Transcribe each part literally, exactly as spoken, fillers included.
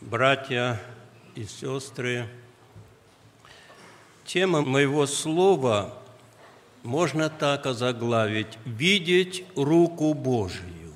братья и сестры, тема моего слова можно так озаглавить: «Видеть руку Божию».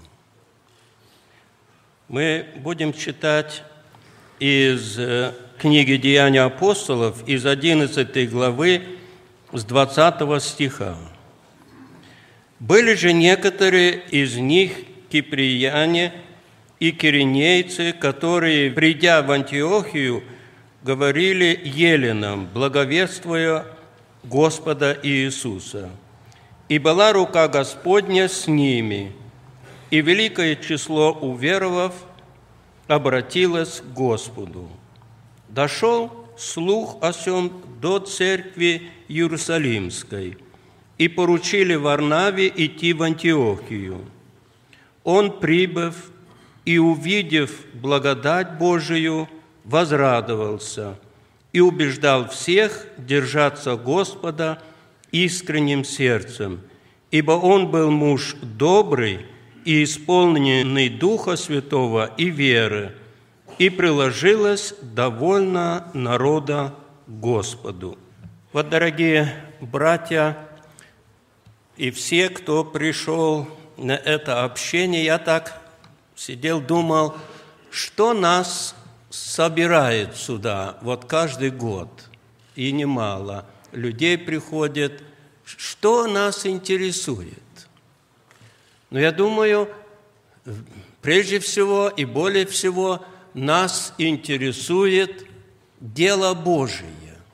Мы будем читать из книги «Деяния апостолов», из одиннадцатой главы, с двадцатого стиха. «Были же некоторые из них киприяне и киринейцы, которые, придя в Антиохию, говорили еленам, благовествуя Господа Иисуса. И была рука Господня с ними, и великое число уверовав обратилось к Господу. Дошел слух о сем до церкви Иерусалимской, и поручили Варнаве идти в Антиохию. Он, прибыв и увидев благодать Божию, возрадовался и убеждал всех держаться Господа искренним сердцем, ибо он был муж добрый и исполненный Духа Святого и веры, и приложилось довольно народа Господу». Вот, дорогие братья и все, кто пришел на это общение, я так сидел, думал, что нас собирает сюда вот каждый год, и немало людей приходит, что нас интересует. Но я думаю, прежде всего и более всего нас интересует дело Божие.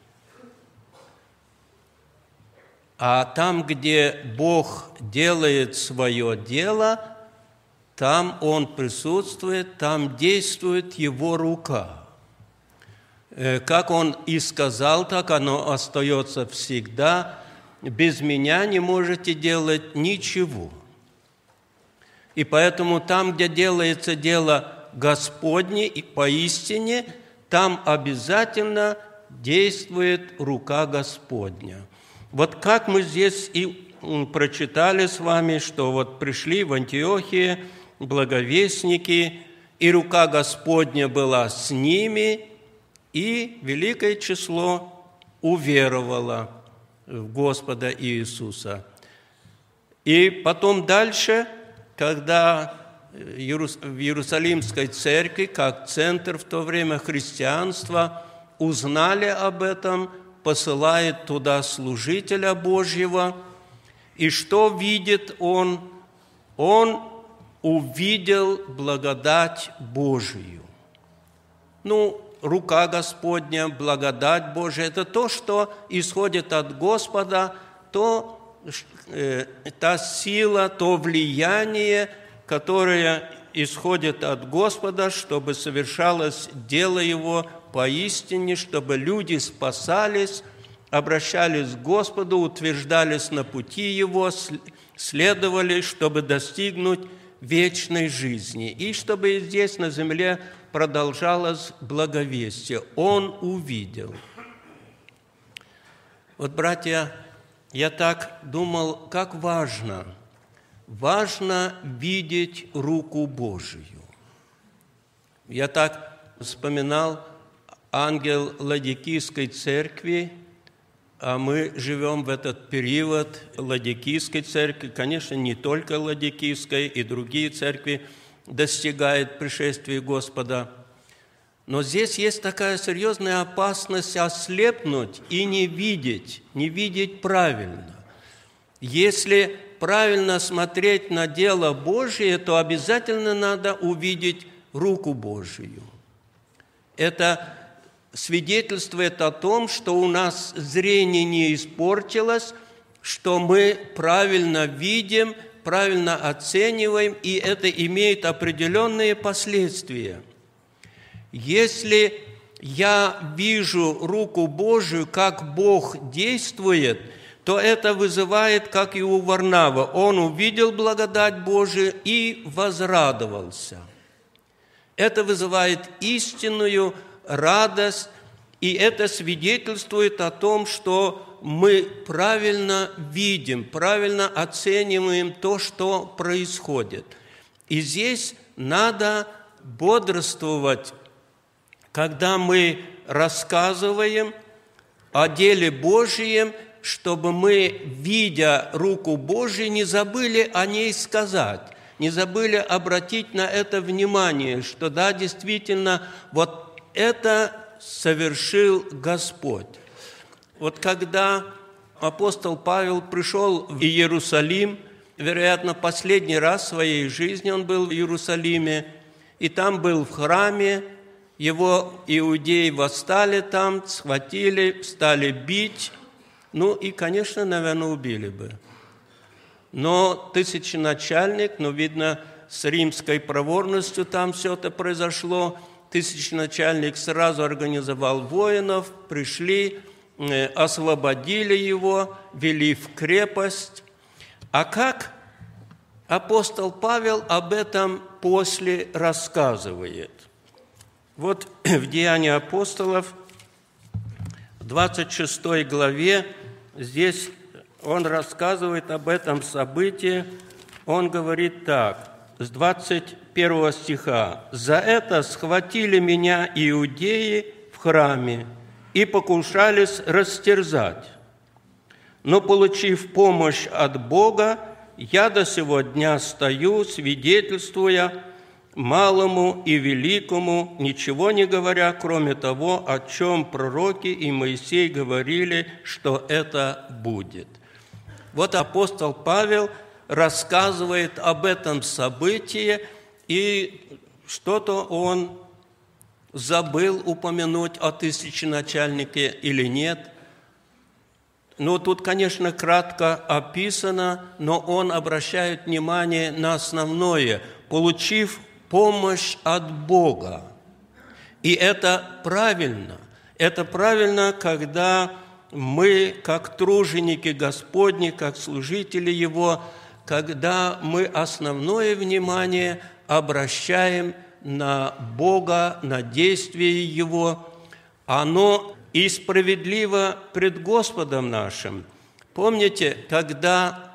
А там, где Бог делает свое дело, там Он присутствует, там действует Его рука. Как Он и сказал, так оно остается всегда. Без меня не можете делать ничего. И поэтому там, где делается дело Господне и поистине, там обязательно действует рука Господня. Вот как мы здесь и прочитали с вами, что вот пришли в Антиохию благовестники, и рука Господня была с ними, и великое число уверовало в Господа Иисуса. И потом дальше, когда в Иерусалимской церкви, как центр в то время христианства, узнали об этом, посылает туда служителя Божьего. И что видит он? Он увидел благодать Божию. Ну, рука Господня, благодать Божия – это то, что исходит от Господа, то, э, та сила, то влияние, которое исходит от Господа, чтобы совершалось дело Его поистине, чтобы люди спасались, обращались к Господу, утверждались на пути Его, следовали, чтобы достигнуть вечной жизни, и чтобы здесь на земле продолжалось благовестие. Он увидел. Вот, братья, я так думал, как важно, важно видеть руку Божию. Я так вспоминал ангел Ладикийской церкви, а мы живем в этот период Ладикийской церкви. Конечно, не только Ладикийской, и другие церкви достигают пришествия Господа. Но здесь есть такая серьезная опасность ослепнуть и не видеть, не видеть правильно. Если правильно смотреть на дело Божие, то обязательно надо увидеть руку Божию. Это свидетельствует о том, что у нас зрение не испортилось, что мы правильно видим, правильно оцениваем, и это имеет определенные последствия. Если я вижу руку Божию, как Бог действует, то это вызывает, как и у Варнавы, он увидел благодать Божию и возрадовался. Это вызывает истинную радость, и это свидетельствует о том, что мы правильно видим, правильно оцениваем то, что происходит. И здесь надо бодрствовать когда мы рассказываем о деле Божьем, чтобы мы, видя руку Божью, не забыли о ней сказать, не забыли обратить на это внимание, что да, действительно, вот это совершил Господь. Вот когда апостол Павел пришел в Иерусалим, вероятно, последний раз в своей жизни он был в Иерусалиме, и там был в храме, его иудеи восстали там, схватили, стали бить, ну и, конечно, наверное, убили бы. Но тысяченачальник, ну, видно, с римской проворностью там все это произошло, тысяченачальник сразу организовал воинов, пришли, освободили его, вели в крепость. А как апостол Павел об этом после рассказывает? Вот в Деянии апостолов, в двадцать шестой главе, здесь он рассказывает об этом событии. Он говорит так, с двадцать первого стиха. «За это схватили меня иудеи в храме и покушались растерзать. Но, получив помощь от Бога, я до сего дня стою, свидетельствуя малому и великому, ничего не говоря, кроме того, о чем пророки и Моисей говорили, что это будет». Вот апостол Павел рассказывает об этом событии, и что-то он забыл упомянуть о тысяченачальнике или нет. Ну, тут, конечно, кратко описано, но он обращает внимание на основное, получив помощь от Бога. И это правильно. Это правильно, когда мы, как труженики Господни, как служители Его, когда мы основное внимание обращаем на Бога, на действие Его, оно и справедливо пред Господом нашим. Помните, когда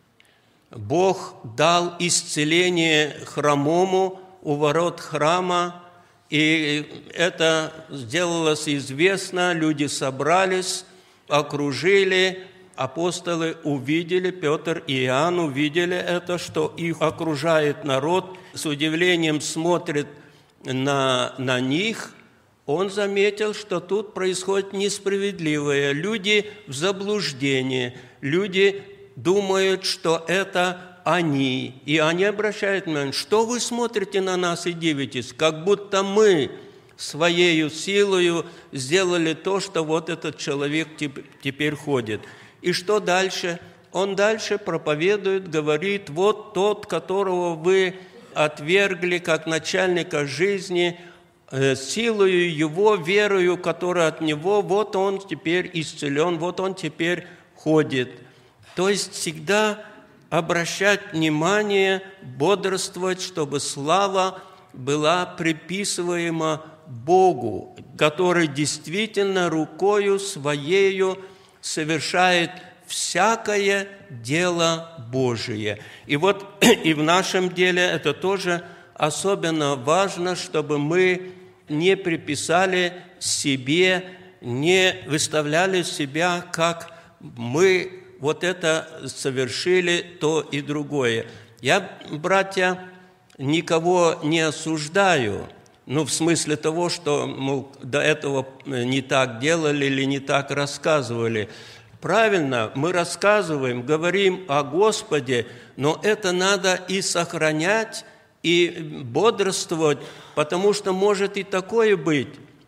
Бог дал исцеление хромому у ворот храма, и это сделалось известно, люди собрались, окружили, апостолы увидели, Петр и Иоанн увидели это, что их окружает народ, с удивлением смотрит на, на них. Он заметил, что тут происходит несправедливое. Люди в заблуждении, люди думают, что это они. И они обращают внимание, что вы смотрите на нас и дивитесь, как будто мы своею силою сделали то, что вот этот человек теперь ходит. И что дальше? Он дальше проповедует, говорит, вот тот, которого вы отвергли как начальника жизни, силою его, верою, которая от него, вот он теперь исцелен, вот он теперь ходит. То есть всегда обращать внимание, бодрствовать, чтобы слава была приписываема Богу, который действительно рукою Своею совершает всякое дело Божие. И вот и в нашем деле это тоже особенно важно, чтобы мы не приписали себе, не выставляли себя, как мы вот это совершили, то и другое. Я, братья, никого не осуждаю, ну, в смысле того, что, мол, до этого не так делали или не так рассказывали. Правильно, мы рассказываем, говорим о Господе, но это надо и сохранять, и бодрствовать, потому что может и такое быть,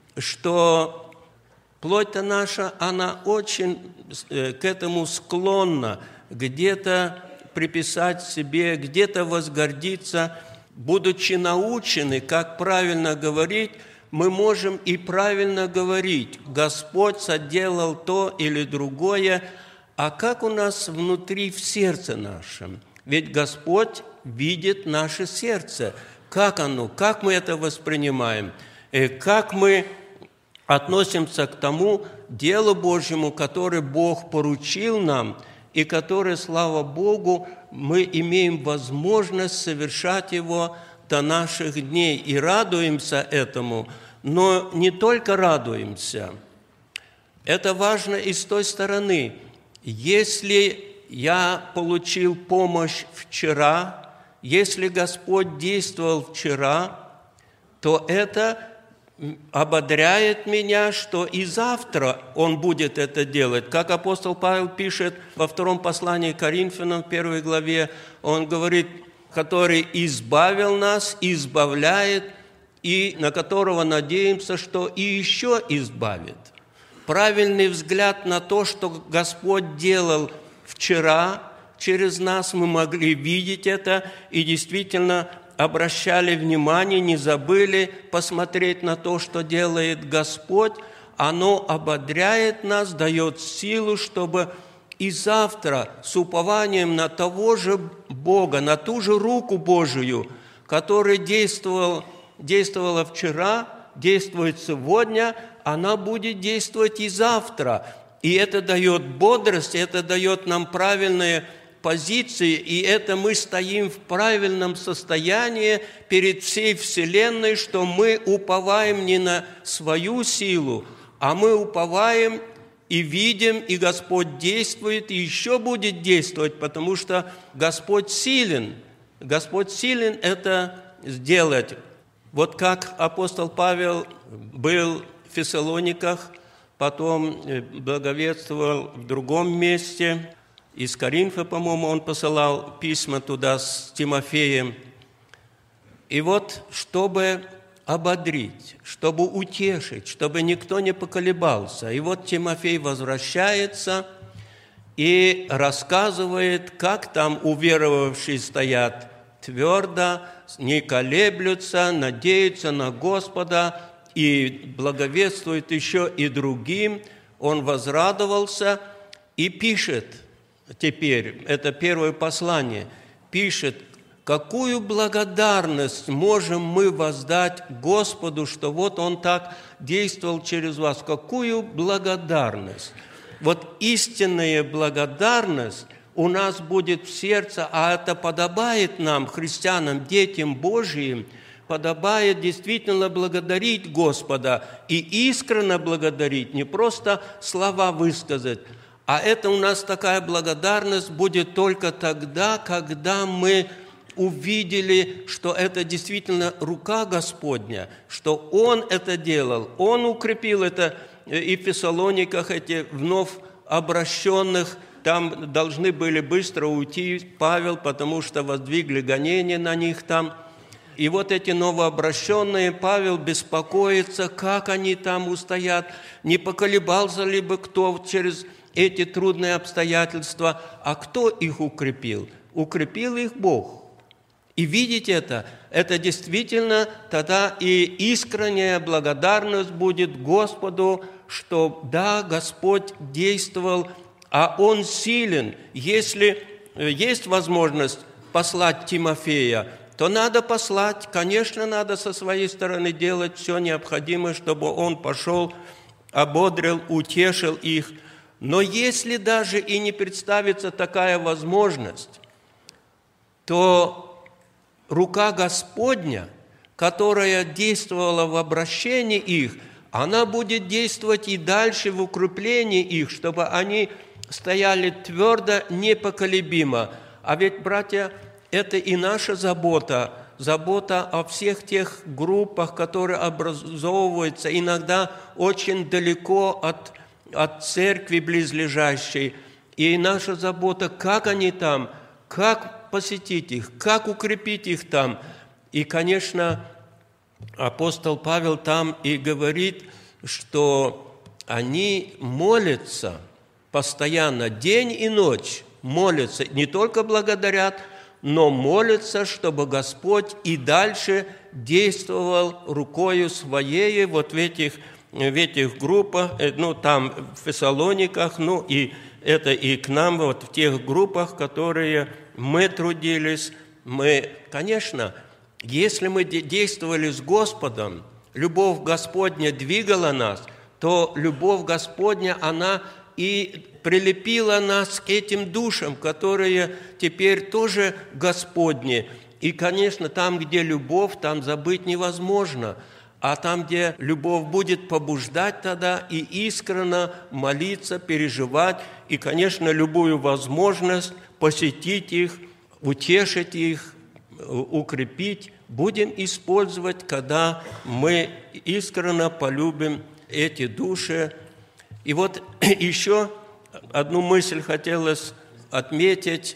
что плоть-то наша, она очень к этому склонна, где-то приписать себе, где-то возгордиться. Будучи научены, как правильно говорить, мы можем и правильно говорить. Господь соделал то или другое, а как у нас внутри в сердце нашем? Ведь Господь видит наше сердце. Как оно, как мы это воспринимаем, как мы относимся к тому делу Божьему, которое Бог поручил нам, и которое, слава Богу, мы имеем возможность совершать его до наших дней и радуемся этому. Но не только радуемся. Это важно и с той стороны. Если я получил помощь вчера, если Господь действовал вчера, то это ободряет меня, что и завтра Он будет это делать. Как апостол Павел пишет во втором послании к Коринфянам, в первой главе, он говорит, который избавил нас, избавляет, и на которого надеемся, что и еще избавит. Правильный взгляд на то, что Господь делал вчера через нас, мы могли видеть это и действительно обращали внимание, не забыли посмотреть на то, что делает Господь. Оно ободряет нас, дает силу, чтобы и завтра с упованием на того же Бога, на ту же руку Божию, которая действовал, действовала вчера, действует сегодня, она будет действовать и завтра. И это дает бодрость, это дает нам правильные позиции, и это мы стоим в правильном состоянии перед всей Вселенной, что мы уповаем не на свою силу, а мы уповаем и видим, и Господь действует, и еще будет действовать, потому что Господь силен. Господь силен это сделать. Вот как апостол Павел был в Фессалониках, потом благовествовал в другом месте, из Коринфа, по-моему, он посылал письма туда с Тимофеем. И вот, чтобы ободрить, чтобы утешить, чтобы никто не поколебался. И вот Тимофей возвращается и рассказывает, как там уверовавшие стоят твердо, не колеблются, надеются на Господа и благовествует еще и другим. Он возрадовался и пишет, теперь, это первое послание, пишет, какую благодарность можем мы воздать Господу, что вот Он так действовал через вас. Какую благодарность. Вот истинная благодарность у нас будет в сердце, а это подобает нам, христианам, детям Божьим, подобает действительно благодарить Господа и искренне благодарить, не просто слова высказать. А это у нас такая благодарность будет только тогда, когда мы увидели, что это действительно рука Господня, что Он это делал, Он укрепил это и в Фессалониках, эти вновь обращенных, там должны были быстро уйти Павел, потому что воздвигли гонения на них там. И вот эти новообращенные, Павел беспокоится, как они там устоят, не поколебался ли бы кто через эти трудные обстоятельства, а кто их укрепил? Укрепил их Бог. И видеть это, это действительно тогда и искренняя благодарность будет Господу, что да, Господь действовал, а Он силен. Если есть возможность послать Тимофея, то надо послать, конечно, надо со своей стороны делать все необходимое, чтобы он пошел, ободрил, утешил их. Но если даже и не представится такая возможность, то рука Господня, которая действовала в обращении их, она будет действовать и дальше в укреплении их, чтобы они стояли твердо, непоколебимо. А ведь, братья, это и наша забота, забота о всех тех группах, которые образовываются иногда очень далеко от от церкви близлежащей, и наша забота, как они там, как посетить их, как укрепить их там. И, конечно, апостол Павел там и говорит, что они молятся постоянно, день и ночь молятся, не только благодарят, но молятся, чтобы Господь и дальше действовал рукою Своею вот в этих в этих группах, ну, там, в Фессалониках, ну, и это и к нам, вот в тех группах, которые мы трудились. Мы, конечно, если мы действовали с Господом, любовь Господня двигала нас, то любовь Господня, она и прилепила нас к этим душам, которые теперь тоже Господни. И, конечно, там, где любовь, там забыть невозможно. а там, где любовь будет побуждать тогда и искренне молиться, переживать, и, конечно, любую возможность посетить их, утешить их, укрепить, будем использовать, когда мы искренне полюбим эти души. И вот еще одну мысль хотелось отметить.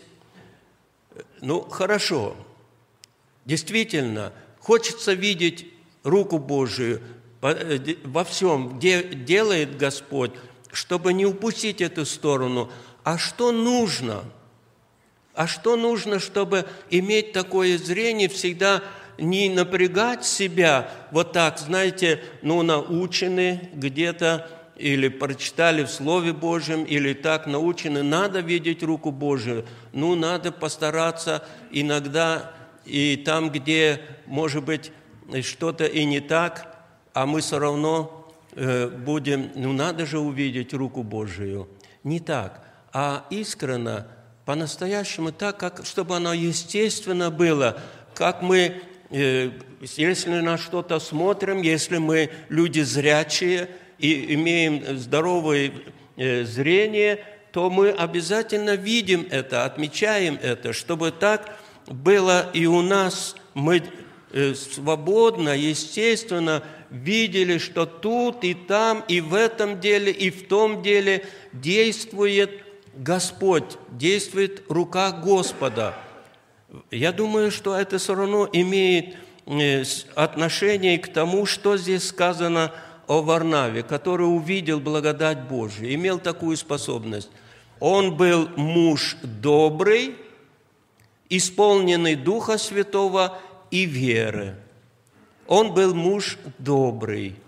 Ну, хорошо, действительно, хочется видеть руку Божию во всем, где делает Господь, чтобы не упустить эту сторону. А что нужно? А что нужно, чтобы иметь такое зрение, всегда не напрягать себя вот так, знаете, ну, научены где-то, или прочитали в Слове Божьем, или так научены, надо видеть руку Божию. Ну, надо постараться иногда, и там, где, может быть, что-то и не так, а мы все равно э, будем, ну, надо же увидеть руку Божию. Не так, а искренне, по-настоящему так, как, чтобы оно естественно было, как мы, э, если на что-то смотрим, если мы люди зрячие, и имеем здоровое зрение, то мы обязательно видим это, отмечаем это, чтобы так было и у нас. Мы свободно, естественно видели, что тут и там, и в этом деле, и в том деле действует Господь, действует рука Господа. Я думаю, что это все равно имеет отношение к тому, что здесь сказано о Варнаве, который увидел благодать Божию, имел такую способность. Он был муж добрый, исполненный Духа Святого и веры. Он был муж добрый,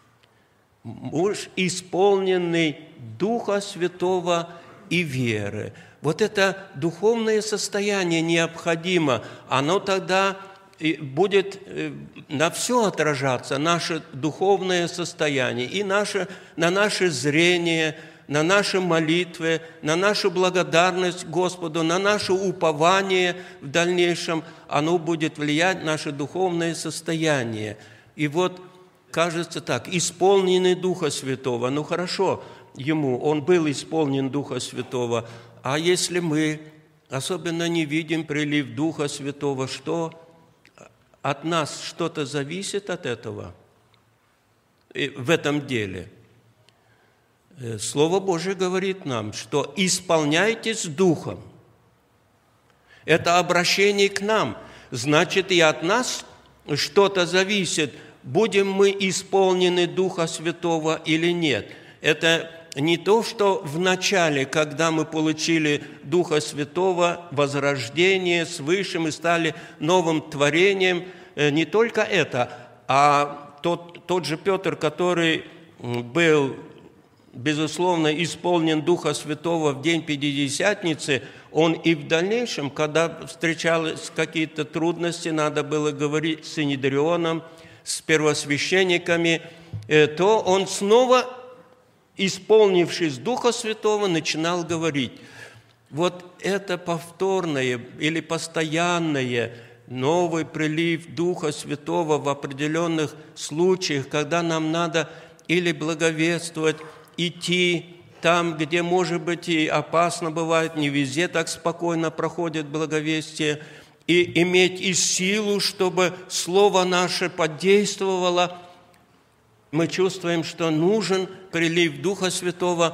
муж, исполненный Духа Святого и веры. Вот это духовное состояние необходимо, оно тогда будет на все отражаться, наше духовное состояние, и наше, на наше зрение, на наши молитвы, на нашу благодарность Господу, на наше упование в дальнейшем, оно будет влиять на наше духовное состояние. И вот, кажется так, исполненный Духа Святого, ну хорошо ему, он был исполнен Духа Святого, а если мы особенно не видим прилив Духа Святого, что от нас что-то зависит от этого в этом деле? Слово Божие говорит нам, что исполняйтесь Духом. Это обращение к нам. Значит, и от нас что-то зависит, будем мы исполнены Духа Святого или нет. Это не то, что в начале, когда мы получили Духа Святого, возрождение свыше, мы стали новым творением, не только это, а тот, тот же Петр, который был, безусловно, исполнен Духа Святого в день Пятидесятницы, он и в дальнейшем, когда встречались какие-то трудности, надо было говорить с Синедрионом, с первосвященниками, то он снова, исполнившись Духа Святого, начинал говорить. Вот это повторное или постоянное, новый прилив Духа Святого в определенных случаях, когда нам надо или благовествовать, идти там, где, может быть, и опасно бывает, не везде так спокойно проходит благовестие, и иметь и силу, чтобы Слово наше подействовало. Мы чувствуем, что нужен прилив Духа Святого.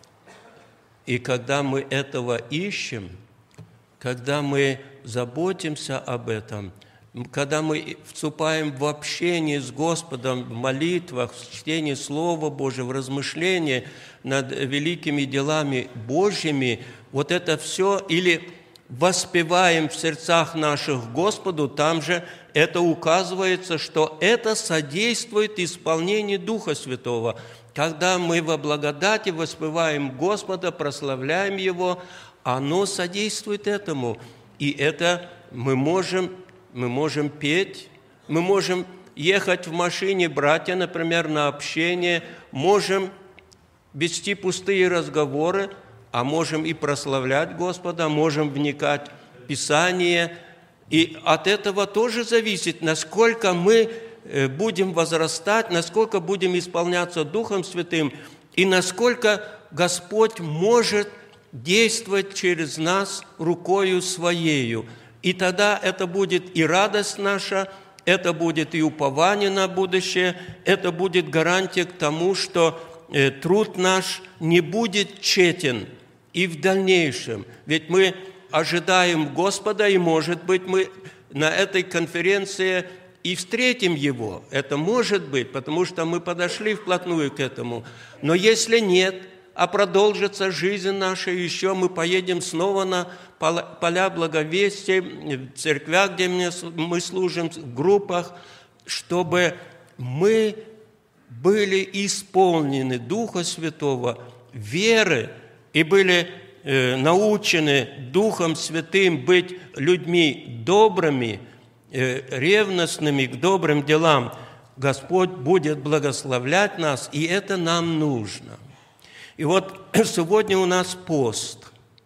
И когда мы этого ищем, когда мы заботимся об этом, когда мы вступаем в общение с Господом в молитвах, в чтении Слова Божьего, в размышлении над великими делами Божьими, вот это все, или воспеваем в сердцах наших Господу, там же это указывается, что это содействует исполнению Духа Святого. Когда мы во благодати воспеваем Господа, прославляем Его, оно содействует этому. И это мы можем, мы можем петь, мы можем ехать в машине, братья, например, на общение, можем вести пустые разговоры, а можем и прославлять Господа, можем вникать в Писание. И от этого тоже зависит, насколько мы будем возрастать, насколько будем исполняться Духом Святым, и насколько Господь может действовать через нас рукою Своею. И тогда это будет и радость наша, это будет и упование на будущее, это будет гарантия к тому, что труд наш не будет тщетен и в дальнейшем. Ведь мы ожидаем Господа, и, может быть, мы на этой конференции и встретим Его. Это может быть, потому что мы подошли вплотную к этому. Но если нет, а продолжится жизнь наша еще, мы поедем снова на поля благовестия, в церквях, где мы служим, в группах, чтобы мы были исполнены Духа Святого, веры, и были э, научены Духом Святым быть людьми добрыми, э, ревностными к добрым делам. Господь будет благословлять нас, и это нам нужно. И вот сегодня у нас пост.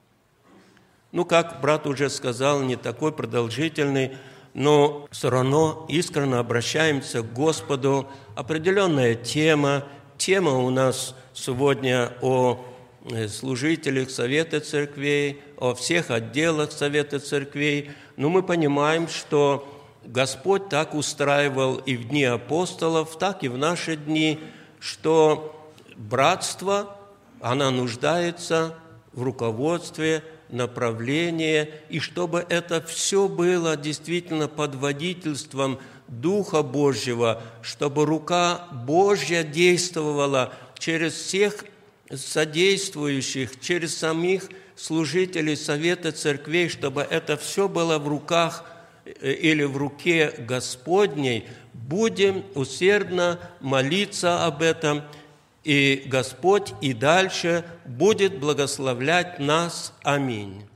Ну, как брат уже сказал, не такой продолжительный, но все равно искренне обращаемся к Господу. Определенная тема. Тема у нас сегодня о служителях Совета Церквей, о всех отделах Совета Церквей. Но мы понимаем, что Господь так устраивал и в дни апостолов, так и в наши дни, что братство, оно нуждается в руководстве, направлении, и чтобы это все было действительно под водительством Духа Божьего, чтобы рука Божья действовала через всех содействующих, через самих служителей Совета Церквей, чтобы это все было в руках или в руке Господней. Будем усердно молиться об этом, и Господь и дальше будет благословлять нас. Аминь.